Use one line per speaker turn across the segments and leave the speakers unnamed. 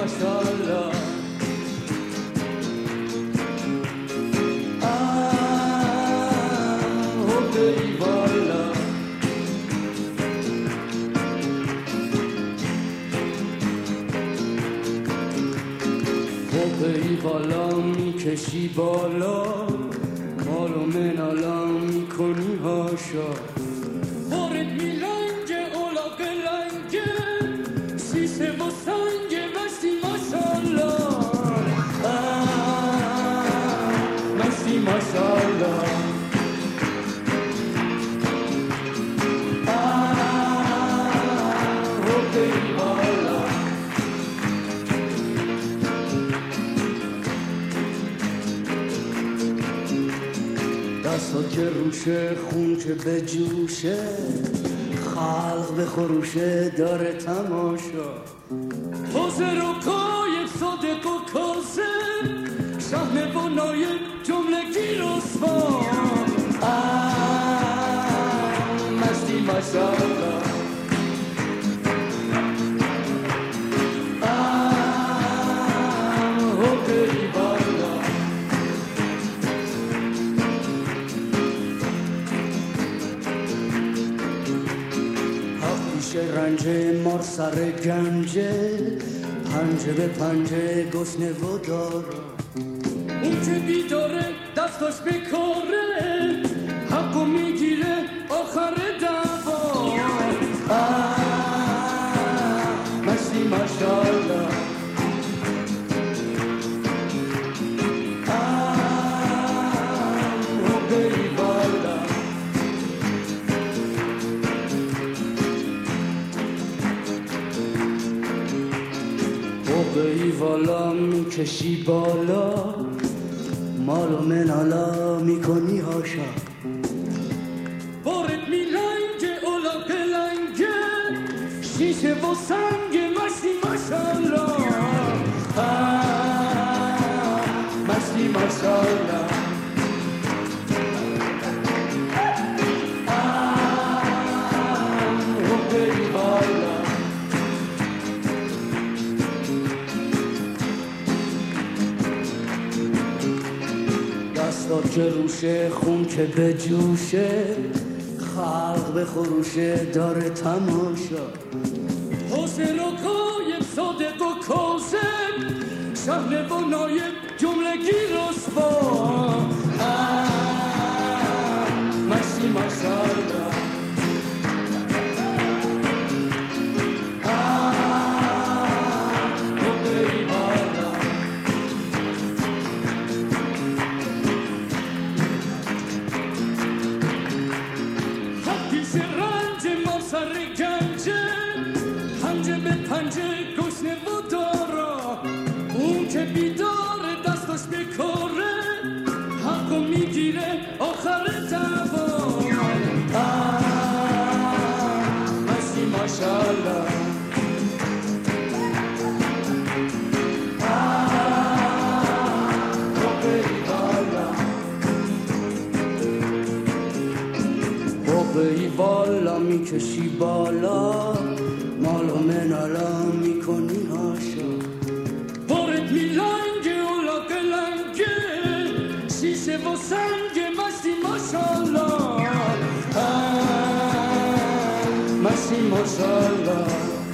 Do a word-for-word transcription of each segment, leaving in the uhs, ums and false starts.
ماشاءالله ای بالا میکشی بالا مالو منالا میکنی هاشا بارد میلنگه اولا قلنگه سیسه و سنگه مستی ماشالله مستی ماشالله دستا که روشه خون که به جوشه خلق به خروشه داره تماشا حوزه رو کایب صادق و کاسم شهن و نایب جملگی رسوا مستی ماشالله رنجه مار سر گنجه پنجه به پنجه گسنه و داره اون که بیداره دستاش بکاره حقو میگیره آخر دعوا مستی ماشالله ای والا میکشی بالا مالو منالا میکنی هاشا بارد میلنگه اولا قلنگه شیشه و سنگه مستی ماشالله مستی ماشالله دستا که روشه خون که به جوشه خلق به خروشه داره تماشا حسین و کایب صادق و کاسم شهن و نایب جملگی رسوا مستی ماشالله پنجه گشنه و دارا اون که بیداره دستاش بکاره حقو میگیره آخر دعوا مستی ماشالله ای بالا میکشی بالا مالو منالا میکنی هاشا بارد میلنگه اولا قلنگه شیشه و سنگه مستی ماشالله مستی ماشالله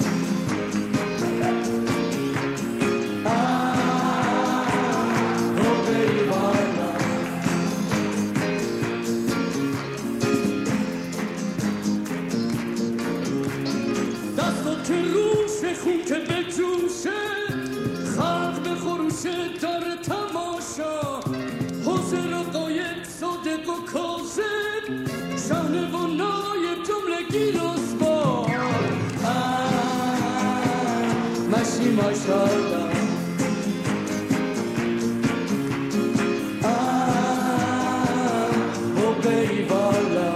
خون که به جوشه خلق به خروشه داره تماشا حسین و قایب صادق و کاذب شهن و نایب جملگی رسوا مستی ماشالله ای والا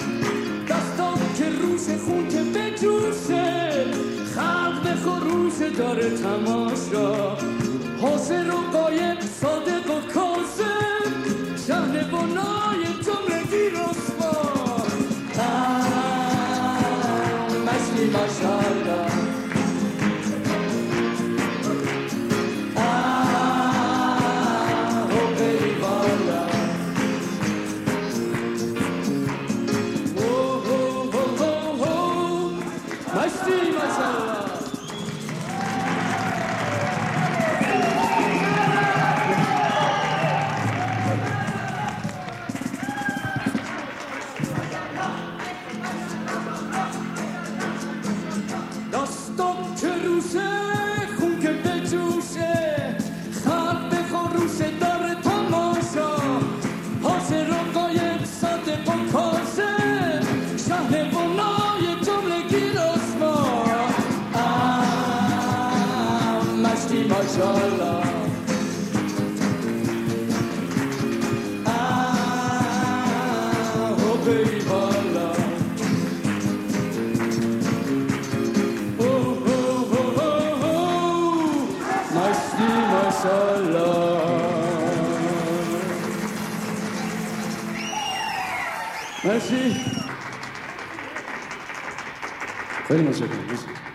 خون که به جوشه خلق به خروشه mashallah. Ah, oh baby, voila. Oh, oh, oh, oh, oh. Masti, mashallah. Merci. خیلی متشکرم.